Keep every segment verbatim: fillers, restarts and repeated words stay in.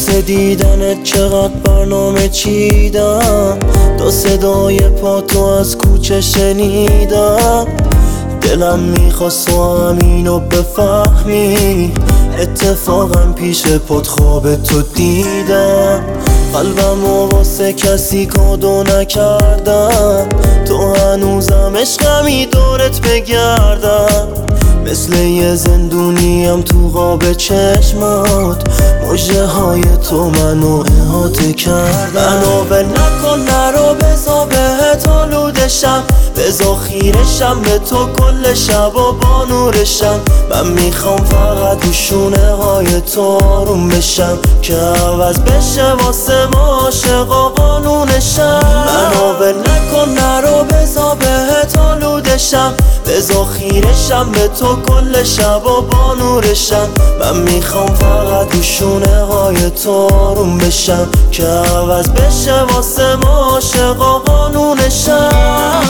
واسه دیدنت چقدر برنامه چیدم، تا صدای پاتو از کوچه شنیدم. دلم میخواست تو همینو بفهمی، اتفاقا پیش پات خواب تو دیدم. قلبمو واسه کسی کادو نکردم، تو هنوزم عشقمی دورت بگردم. مثل یه زندونیم تو قاب چشمات، مژه های تو منو احاطه کردن. منو ول نکن، نرو بزا بهت آلودشم، بزا خیرشم به تو کل شب و با نورشم. من میخوام فقط رو شونه های تو آروم بشم، که عوض بشه واسه ما عاشقا قانونشم. منو ول نکن، نرو بزا بهت آلودشم، بزا خیرشم به تو کل شب و با نورشم. من میخوام فقط رو شونه های تو آروم بشم، که عوض بشه واسه ما عاشقا قانونشم.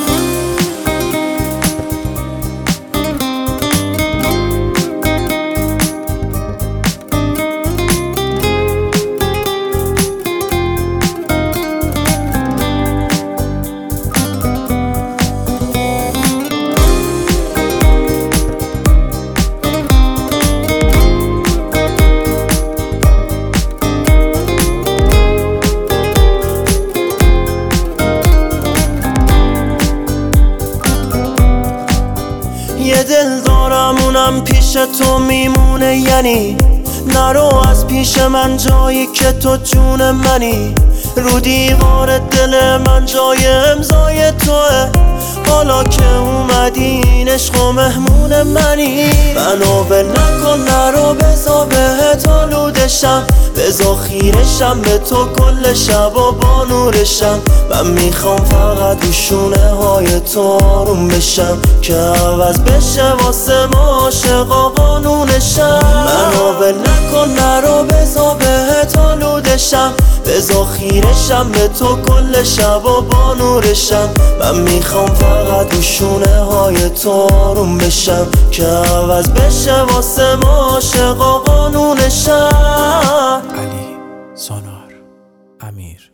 یه دل دارم اونم پیش تو میمونه، یعنی نرو از پیش من جایی که تو جون منی. رو دیوار دل من جای امضای توه، حالا که اومدی این عشق و مهمون منی. منو ول نکن، نرو بزا بهت آلودشم، بزا خیرشم به تو کل شب و با نورشم. من میخوام فقط رو شونه های تو آروم بشم، که عوض بشه واسه ما عاشقا قانونشم. منو ول نکن، نرو بزا بهت آلودشم، بزا خیرشم به تو کل شب و با نورشم. من میخوام فقط رو شونه های تو آروم بشم، که عوض بشه واسه ما عاشقا قانونشم. علی سونار امیر.